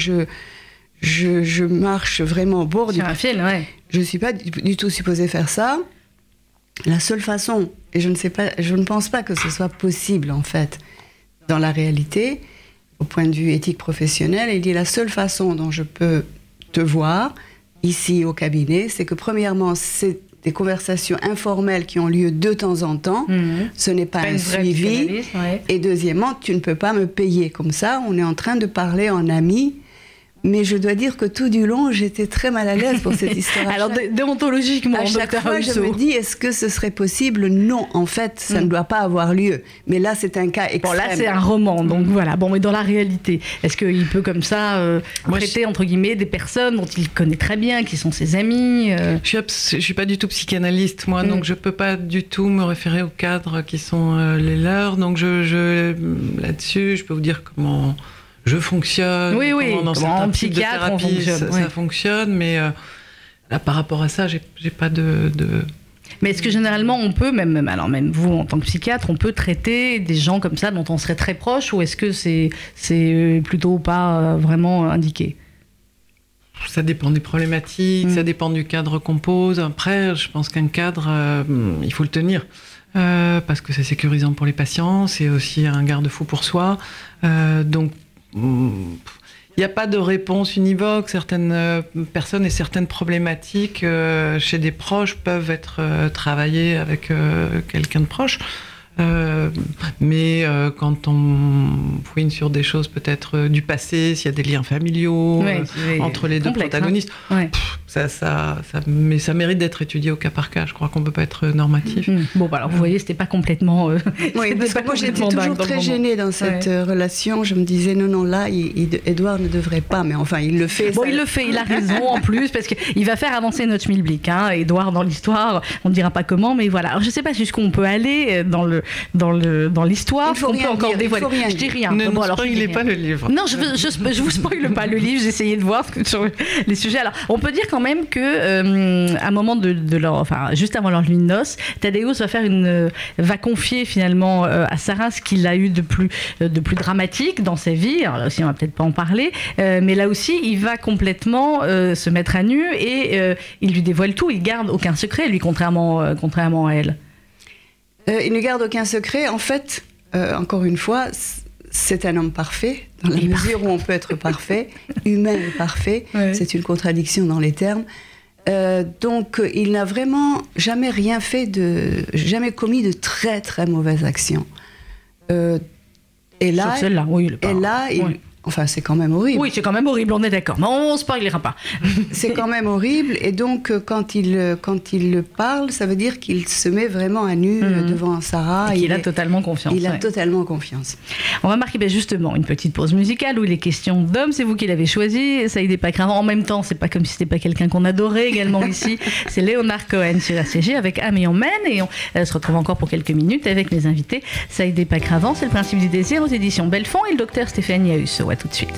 [SPEAKER 3] je marche vraiment au bord du...
[SPEAKER 2] Sur un fil, ouais.
[SPEAKER 3] Je ne suis pas du tout supposée faire ça. La seule façon, et je ne pense pas que ce soit possible, en fait, dans la réalité, au point de vue éthique professionnel, il dit la seule façon dont je peux te voir, ici au cabinet, c'est que premièrement, c'est des conversations informelles qui ont lieu de temps en temps. Ce n'est pas un suivi.
[SPEAKER 2] Ouais.
[SPEAKER 3] Et deuxièmement, tu ne peux pas me payer comme ça. On est en train de parler en amis. Mais je dois dire que tout du long, j'étais très mal à l'aise pour cette histoire.
[SPEAKER 2] Alors, déontologiquement,
[SPEAKER 3] à chaque fois, je me dis, est-ce que ce serait possible ? Non, en fait, ça ne doit pas avoir lieu. Mais là, c'est un cas extrême.
[SPEAKER 2] Bon, là, c'est un roman, donc voilà. Bon, mais dans la réalité, est-ce qu'il peut comme ça traiter, entre guillemets, des personnes dont il connaît très bien, qui sont ses amis
[SPEAKER 4] Je suis pas du tout psychanalyste, moi, donc je peux pas du tout me référer aux cadres qui sont les leurs. Donc, là-dessus, je peux vous dire comment je fonctionne, comment dans certains types de thérapie ça fonctionne, mais là, par rapport à ça, j'ai pas de...
[SPEAKER 2] Mais est-ce que généralement on peut, même vous en tant que psychiatre, on peut traiter des gens comme ça dont on serait très proche, ou est-ce que c'est plutôt pas vraiment indiqué ?
[SPEAKER 4] Ça dépend des problématiques, ça dépend du cadre qu'on pose. Après, je pense qu'un cadre, il faut le tenir. Parce que c'est sécurisant pour les patients, c'est aussi un garde-fou pour soi. Donc, il n'y a pas de réponse univoque. Certaines personnes et certaines problématiques chez des proches peuvent être travaillées avec quelqu'un de proche. Mais quand on fouine sur des choses peut-être du passé, s'il y a des liens familiaux entre les deux protagonistes, mais ça mérite d'être étudié au cas par cas. Je crois qu'on ne peut pas être normatif.
[SPEAKER 2] Bon, alors vous voyez, c'était pas complètement...
[SPEAKER 3] oui, parce que moi j'étais toujours très gênée dans cette relation. Je me disais, non, là, Édouard ne devrait pas, mais enfin, il le fait.
[SPEAKER 2] Bon, il le fait, il a raison en plus, parce qu'il va faire avancer notre schmilblick. Édouard, dans l'histoire, on ne dira pas comment, mais voilà. Alors, je ne sais pas jusqu'où on peut aller dans l'histoire.
[SPEAKER 3] Il faut rien
[SPEAKER 2] encore
[SPEAKER 3] dire,
[SPEAKER 2] dévoiler.
[SPEAKER 3] Je
[SPEAKER 2] dis rien.
[SPEAKER 4] Ne spoilez pas le livre.
[SPEAKER 2] Non, je vous spoile pas le livre. J'ai essayé de voir sur les sujets. Alors, on peut dire quand même que à un moment juste avant leur nuit de noces, Tadeusz va confier finalement à Sarah ce qu'il a eu de plus dramatique dans sa vie. Alors là aussi, on va peut-être pas en parler, mais là aussi, il va complètement se mettre à nu et il lui dévoile tout. Il garde aucun secret, lui, contrairement à elle.
[SPEAKER 3] Il ne garde aucun secret. En fait, encore une fois, c'est un homme parfait, dans la mesure où on peut être parfait, humain et parfait. Ouais. C'est une contradiction dans les termes. Donc, il n'a vraiment jamais jamais commis de très très mauvaises actions. Et là,
[SPEAKER 2] sauf celle-là, oui.
[SPEAKER 3] Enfin, c'est quand même horrible.
[SPEAKER 2] Oui, c'est quand même horrible, on est d'accord. Mais on ne spoilera pas.
[SPEAKER 3] C'est quand même horrible. Et donc, quand il parle, ça veut dire qu'il se met vraiment à nu devant Sarah.
[SPEAKER 2] Et qu'il a totalement confiance.
[SPEAKER 3] Il a totalement confiance.
[SPEAKER 2] On va marquer justement une petite pause musicale où il est question d'hommes. C'est vous qui l'avez choisi. Ça, il n'est pas grave. En même temps, c'est pas comme si c'était pas quelqu'un qu'on adorait également ici. C'est Leonard Cohen sur RCJ avec Âme et Emmène. Et on se retrouve encore pour quelques minutes avec mes invités. Saïd et Pakravant, c'est le principe du désir aux éditions Belfond et le docteur Stéphane Yahuss. Ouais, tout de suite.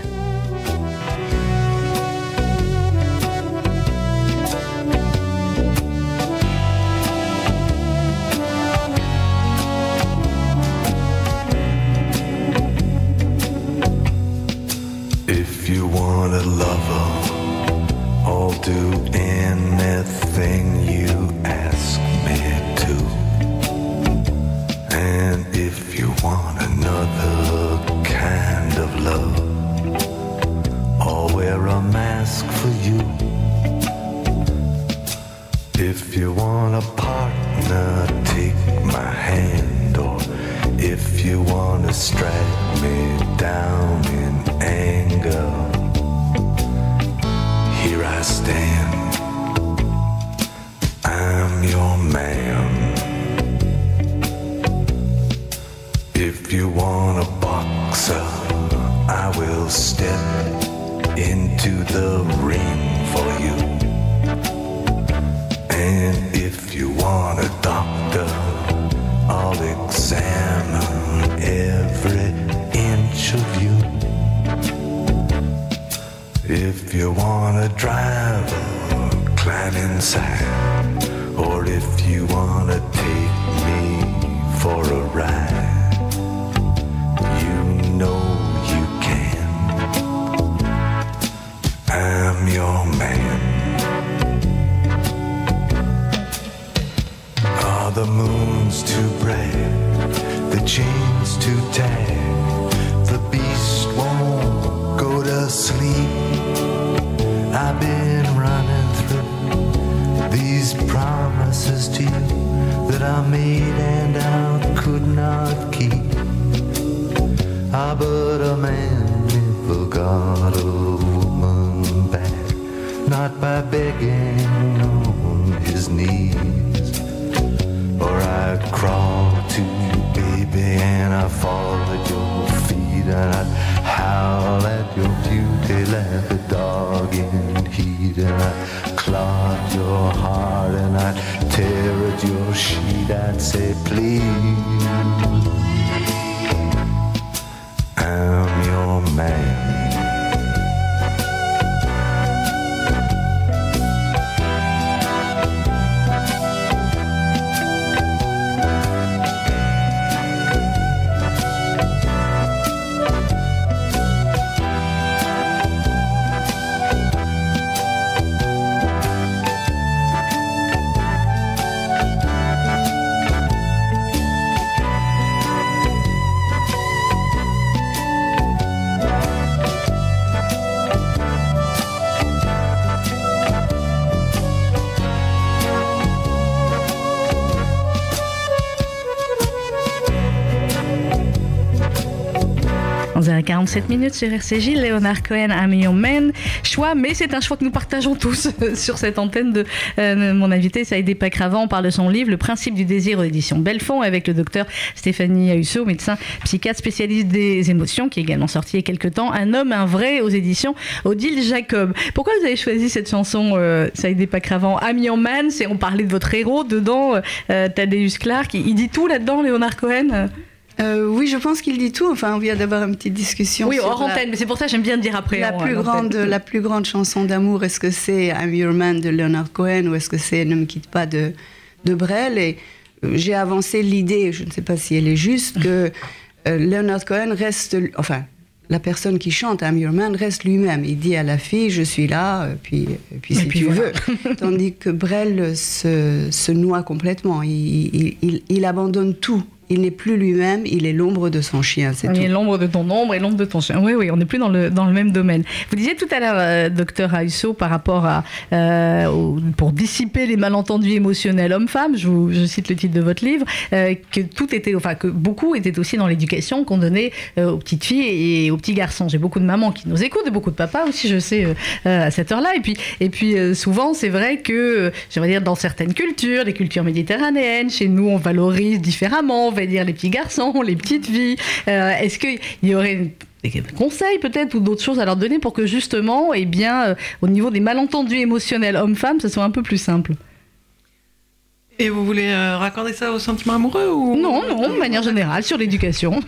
[SPEAKER 5] If you want a lover, I'll do anything you ask me to. And if you want another kind of love, I'll wear a mask for you. If you want a partner, take my hand. Or if you want to strike me down in anger, here I stand, I'm your man. If you want a boxer, I will step into the ring for you. And if you want a doctor, I'll examine every inch of you. If you want a driver, climb inside. Or if you want to take me for a ride, you know you can. I'm your man. Are the moons too bright, the chains too tight, the beast won't go to sleep? I've been running through the these promises to you that I made and I could not keep. Ah, but a man never got a woman back, not by begging on his knees. Or I'd crawl to you, baby, and I'd fall at your feet, and I'd howl at your beauty like a dog in heat, and I'd claw at your heart, and I'd tear at your sheet. I'd say, please, I'm your man.
[SPEAKER 2] À 47 minutes sur RCJ, Leonard Cohen, I'm Your Man. Choix, mais c'est un choix que nous partageons tous sur cette antenne de mon invité, Saïd Epakravant. On parle de son livre Le principe du désir aux éditions Belfond avec le docteur Stéphanie Husseau, médecin psychiatre spécialiste des émotions, qui est également sorti il y a quelques temps. Un homme, un vrai aux éditions Odile Jacob. Pourquoi vous avez choisi cette chanson, Saïd Epakravant, I'm Your Man? On parlait de votre héros dedans, Thaddeus Clark. Il dit tout là-dedans, Leonard Cohen?
[SPEAKER 3] Oui, je pense qu'il dit tout. Enfin, on vient d'avoir une petite discussion.
[SPEAKER 2] Oui, hors antenne, mais c'est pour ça que j'aime bien le dire après.
[SPEAKER 3] La plus grande chanson d'amour, est-ce que c'est I'm Your Man de Leonard Cohen ou est-ce que c'est Ne me quitte pas de Brel? Et j'ai avancé l'idée, je ne sais pas si elle est juste, que Leonard Cohen reste... Enfin, la personne qui chante I'm Your Man reste lui-même. Il dit à la fille, je suis là, puis si tu veux. Tandis que Brel se noie complètement. Il abandonne tout. Il n'est plus lui-même, il est l'ombre de son chien, c'est tout.
[SPEAKER 2] Il est l'ombre de ton ombre et l'ombre de ton chien. Oui, on n'est plus dans le même domaine. Vous disiez tout à l'heure, docteur Husseau, par rapport à... pour dissiper les malentendus émotionnels hommes-femmes, je cite le titre de votre livre, que beaucoup étaient aussi dans l'éducation qu'on donnait aux petites filles et aux petits garçons. J'ai beaucoup de mamans qui nous écoutent, et beaucoup de papas aussi, je sais, à cette heure-là. Et puis souvent, c'est vrai que, j'aimerais dire, dans certaines cultures, les cultures méditerranéennes, chez nous, on valorise différemment, on va dire les petits garçons, les petites filles. Est-ce qu'il y aurait des conseils peut-être ou d'autres choses à leur donner pour que justement, au niveau des malentendus émotionnels hommes-femmes, ce soit un peu plus simple?
[SPEAKER 4] Et vous voulez raccorder ça au sentiment amoureux ou...
[SPEAKER 2] Non, de manière générale, sur l'éducation.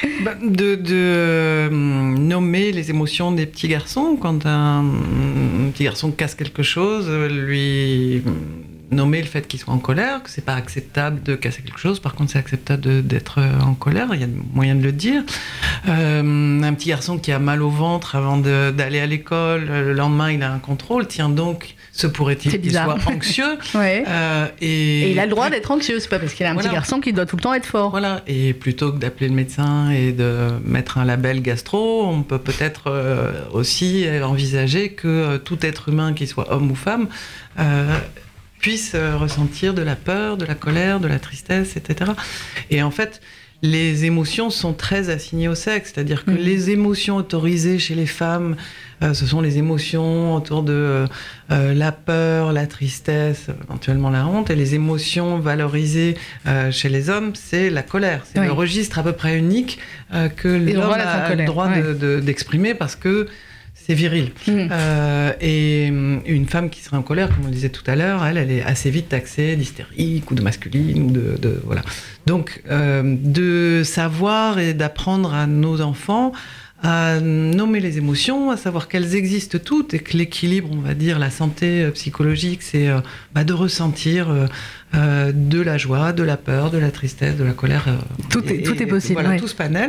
[SPEAKER 4] De nommer les émotions des petits garçons. Quand un petit garçon casse quelque chose, lui... nommer le fait qu'il soit en colère, que c'est pas acceptable de casser quelque chose, par contre c'est acceptable d'être en colère, il y a moyen de le dire. Un petit garçon qui a mal au ventre avant d'aller à l'école, le lendemain il a un contrôle, tiens donc, se pourrait-il qu'il soit anxieux.
[SPEAKER 2] Ouais. Et il a le droit d'être anxieux, c'est pas parce qu'il a un petit garçon qu'il doit tout le temps être fort.
[SPEAKER 4] Voilà, et plutôt que d'appeler le médecin et de mettre un label gastro, on peut peut-être aussi envisager que tout être humain, qu'il soit homme ou femme, puisse ressentir de la peur, de la colère, de la tristesse, etc. Et en fait, les émotions sont très assignées au sexe, c'est-à-dire que les émotions autorisées chez les femmes, ce sont les émotions autour de la peur, la tristesse, éventuellement la honte, et les émotions valorisées chez les hommes, c'est la colère. C'est le registre à peu près unique que l'homme a le droit d'exprimer parce que c'est viril. Et une femme qui serait en colère, comme on le disait tout à l'heure, elle est assez vite taxée d'hystérique ou de masculine ou de voilà. Donc, de savoir et d'apprendre à nos enfants à nommer les émotions, à savoir qu'elles existent toutes et que l'équilibre, on va dire, la santé psychologique, c'est de ressentir de la joie, de la peur, de la tristesse, de la colère.
[SPEAKER 2] Tout est possible.
[SPEAKER 4] Voilà, tout ce panel.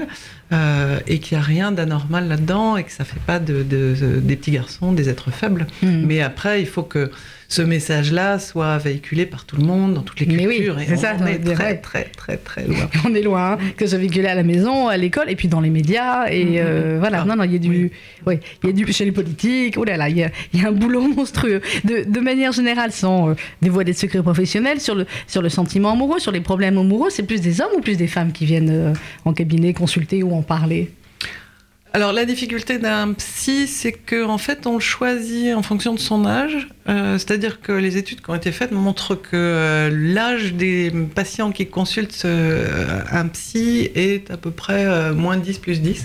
[SPEAKER 4] et qu'il n'y a rien d'anormal là-dedans et que ça ne fait pas des petits garçons des êtres faibles. Mais après, il faut que ce message-là soit véhiculé par tout le monde, dans toutes les cultures.
[SPEAKER 2] Oui,
[SPEAKER 4] et on est
[SPEAKER 2] très,
[SPEAKER 4] très, très, très loin.
[SPEAKER 2] On est loin, hein, que ce soit véhiculé à la maison, à l'école, et puis dans les médias. Et voilà, non, il y a du... Oui, il y a du... Chez les politiques, oh là là, il y a un boulot monstrueux. De manière générale, sans dévoiler de secrets professionnels, sur le sentiment amoureux, sur les problèmes amoureux, c'est plus des hommes ou plus des femmes qui viennent en cabinet consulter ou en parler ?
[SPEAKER 4] Alors la difficulté d'un psy, c'est qu'en fait on le choisit en fonction de son âge, c'est-à-dire que les études qui ont été faites montrent que l'âge des patients qui consultent un psy est à peu près moins 10 plus 10.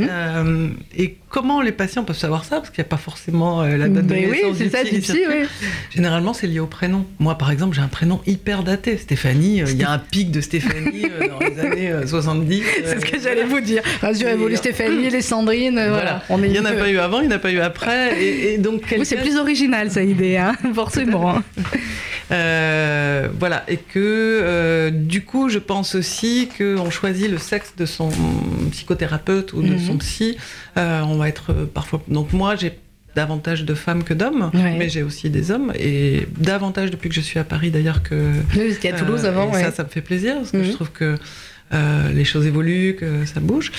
[SPEAKER 4] Et comment les patients peuvent savoir ça ? Parce qu'il n'y a pas forcément la date de naissance du psy. Oui. Généralement c'est lié au prénom. Moi par exemple j'ai un prénom hyper daté, Stéphanie, il y a un pic de Stéphanie dans les années 70.
[SPEAKER 2] C'est ce que j'allais vous dire. Rassurez-vous, les Stéphanie, les Sandrine, voilà.
[SPEAKER 4] Il n'y en a pas eu avant, il n'y en a pas eu après. Et donc,
[SPEAKER 2] oui, c'est plus original, ça, idée, hein, forcément.
[SPEAKER 4] Voilà, et que du coup, je pense aussi qu'on choisit le sexe de son psychothérapeute ou de son psy. On va être parfois... Donc moi, j'ai davantage de femmes que d'hommes, mais j'ai aussi des hommes, et davantage depuis que je suis à Paris d'ailleurs que...
[SPEAKER 2] Oui, parce qu'à Toulouse avant,
[SPEAKER 4] ça me fait plaisir, parce que je trouve que les choses évoluent, que ça bouge.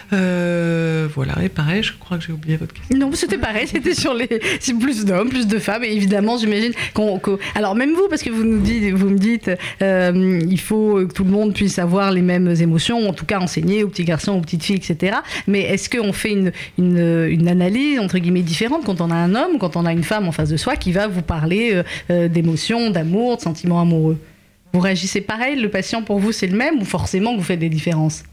[SPEAKER 4] Voilà, et pareil, je crois que j'ai oublié votre question.
[SPEAKER 2] Non, c'était pareil, c'était sur c'est plus d'hommes, plus de femmes, et évidemment, j'imagine alors même vous, parce que vous me dites, il faut que tout le monde puisse avoir les mêmes émotions, en tout cas enseigner aux petits garçons, aux petites filles, etc. Mais est-ce qu'on fait une analyse, entre guillemets, différente quand on a un homme, quand on a une femme en face de soi qui va vous parler d'émotions, d'amour, de sentiments amoureux ? Vous réagissez pareil? Le patient, pour vous, c'est le même ou forcément vous faites des différences?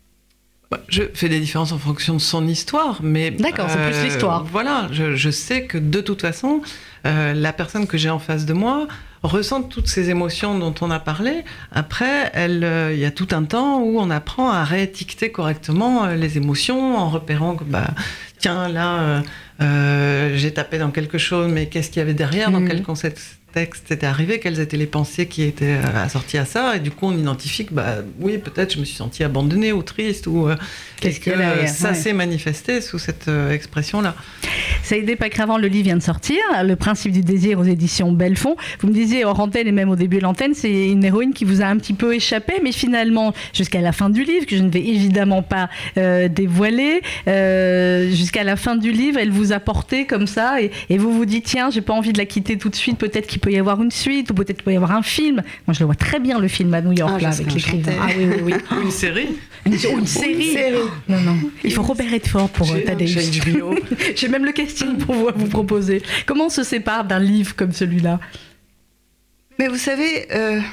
[SPEAKER 4] Je fais des différences en fonction de son histoire, mais...
[SPEAKER 2] D'accord, c'est plus l'histoire.
[SPEAKER 4] Voilà, je sais que de toute façon, la personne que j'ai en face de moi ressent toutes ces émotions dont on a parlé. Après, il y a tout un temps où on apprend à réétiqueter correctement les émotions en repérant que, tiens, là, j'ai tapé dans quelque chose, mais qu'est-ce qu'il y avait derrière, dans quel contexte était arrivé, quelles étaient les pensées qui étaient assorties à ça, et du coup on identifie que oui, peut-être je me suis sentie abandonnée ou triste, ou
[SPEAKER 2] qu'est-ce que ça
[SPEAKER 4] s'est manifesté sous cette expression-là.
[SPEAKER 2] Saïdé Pacravant, le livre vient de sortir, Le principe du désir aux éditions Bellefond. Vous me disiez hors antenne et même au début de l'antenne, c'est une héroïne qui vous a un petit peu échappé, mais finalement jusqu'à la fin du livre, que je ne vais évidemment pas dévoiler, jusqu'à la fin du livre, elle vous a porté comme ça, et vous vous dites tiens, j'ai pas envie de la quitter tout de suite, peut-être qu'il peut y avoir une suite, ou peut-être qu'il peut y avoir un film. Moi je le vois très bien, le film à New York, là, avec l'écrivain. Ah oui.
[SPEAKER 4] Une série.
[SPEAKER 2] Une série. Non. Il faut Robert Redford pour Tadeusz. J'ai même le casting pour vous proposer. Comment on se sépare d'un livre comme celui-là?
[SPEAKER 3] Mais vous savez,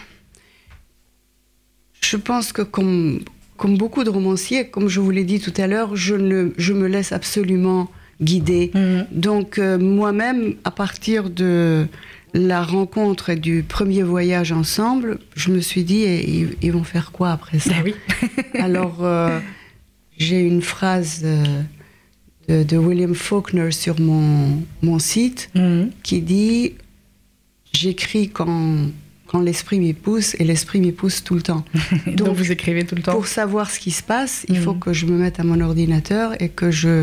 [SPEAKER 3] je pense que comme beaucoup de romanciers, comme je vous l'ai dit tout à l'heure, je me laisse absolument guider. Donc moi-même, à partir de la rencontre et du premier voyage ensemble, je me suis dit, ils vont faire quoi après ça?
[SPEAKER 2] Oui.
[SPEAKER 3] Alors, j'ai une phrase de William Faulkner sur mon site qui dit « J'écris quand l'esprit m'y pousse, et l'esprit m'y pousse tout le temps. »
[SPEAKER 2] Donc vous écrivez tout le temps.
[SPEAKER 3] Pour savoir ce qui se passe, il faut que je me mette à mon ordinateur et que je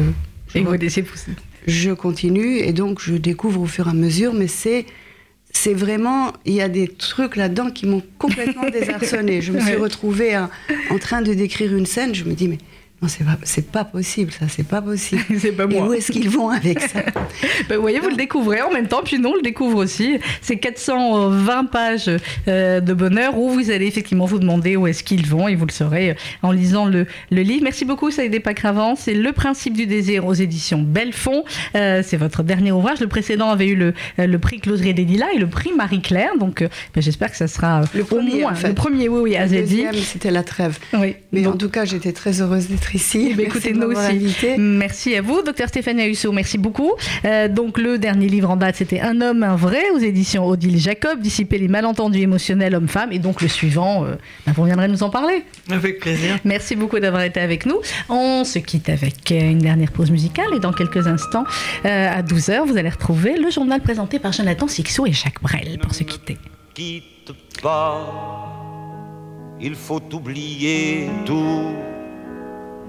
[SPEAKER 3] continue, et donc je découvre au fur et à mesure, mais c'est vraiment, il y a des trucs là-dedans qui m'ont complètement désarçonné. Je me suis retrouvée en train de décrire une scène, je me dis mais non, c'est pas possible, ça, c'est pas possible.
[SPEAKER 2] C'est pas moi.
[SPEAKER 3] Et où est-ce qu'ils vont avec ça?
[SPEAKER 2] Vous voyez, vous le découvrez en même temps, puis non, on le découvre aussi. C'est 420 pages de bonheur où vous allez effectivement vous demander où est-ce qu'ils vont, et vous le saurez en lisant le livre. Merci beaucoup, Saïdé Pacravant. C'est Le principe du désir aux éditions Bellefond. C'est votre dernier ouvrage. Le précédent avait eu le prix Closerie des Lilas et le prix Marie-Claire. Donc, j'espère que ça sera
[SPEAKER 3] le premier,
[SPEAKER 2] au moins, le premier, oui, à Zeddy.
[SPEAKER 3] Le deuxième, c'était La Trêve.
[SPEAKER 2] Oui.
[SPEAKER 3] Mais en tout cas, j'étais très heureuse d'être ici.
[SPEAKER 2] Écoutez, nous aussi. Invité. Merci à vous, docteur Stéphanie Husseau, merci beaucoup. Donc le dernier livre en date, c'était Un homme, un vrai, aux éditions Odile Jacob, Dissiper les malentendus émotionnels hommes-femmes. Et donc le suivant, vous reviendrez nous en parler.
[SPEAKER 4] Avec plaisir.
[SPEAKER 2] Merci beaucoup d'avoir été avec nous. On se quitte avec une dernière pause musicale, et dans quelques instants, à 12h, vous allez retrouver le journal présenté par Jonathan Sixou et Jacques Brel pour se quitter.
[SPEAKER 6] Quitte pas, il faut oublier tout.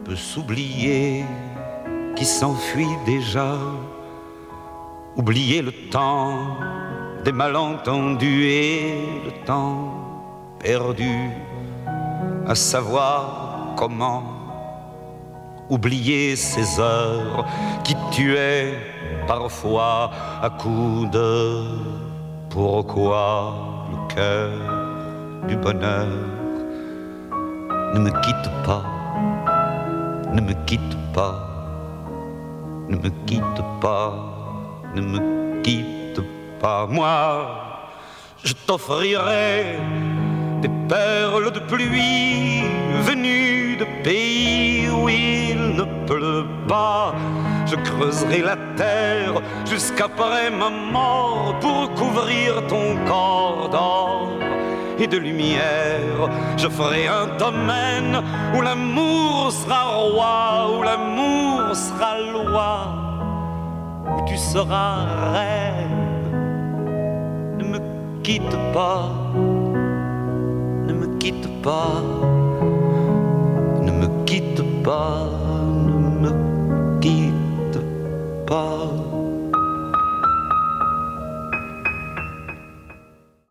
[SPEAKER 6] peut s'oublier, qui s'enfuit déjà. Oublier le temps des malentendus et le temps perdu à savoir comment. Oublier ces heures qui tuaient parfois à coups de pourquoi le cœur du bonheur. Ne me quitte pas, ne me quitte pas, ne me quitte pas, ne me quitte pas. Moi, je t'offrirai des perles de pluie venues de pays où il ne pleut pas. Je creuserai la terre jusqu'après ma mort pour couvrir ton corps d'or et de lumière. Je ferai un domaine où l'amour sera roi, où l'amour sera loi, où tu seras reine. Ne me quitte pas, ne me quitte pas, ne me quitte pas, ne me quitte pas.